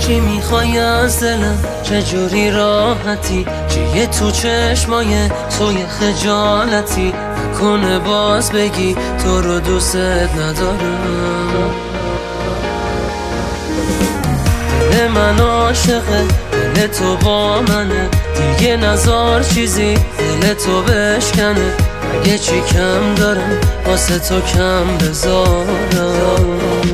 چی میخوای از دلم، چجوری راحتی، چیه تو چشمای توی خجالتی، نکنه باز بگی تو رو دوست ندارم. دل من عاشقه، دل تو با منه، دیگه نزار چیزی دل تو بشکنه. اگه چی کم دارم واسه تو کم بذارم.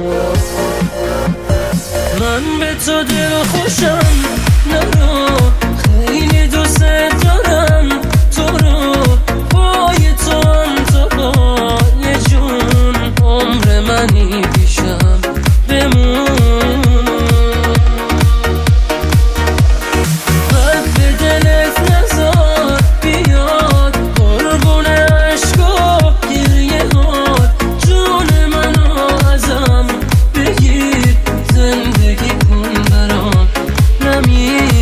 من به تو دل خوشم، نرو خیلی دوست دارم تو رو، پای تو هم تو پای جون، عمر منی پیشم بمون. قد به دلت نزار بیاد قربون عشق و گریه هات، جون منو ازم بگیر، زندگی کن برام نمیر.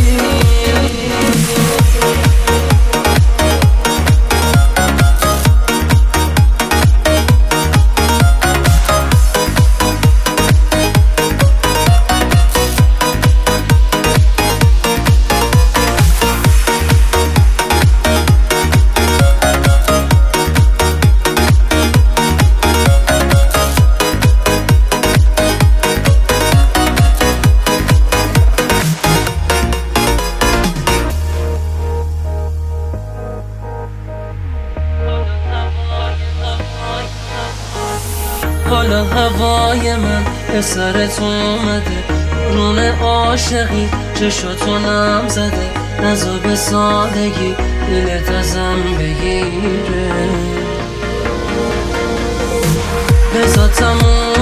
حالا هوای من به سرت اومده، رون عاشقی چشاتو نم زده، نزار به سادگی دلت ازم بگیره. بذار تموم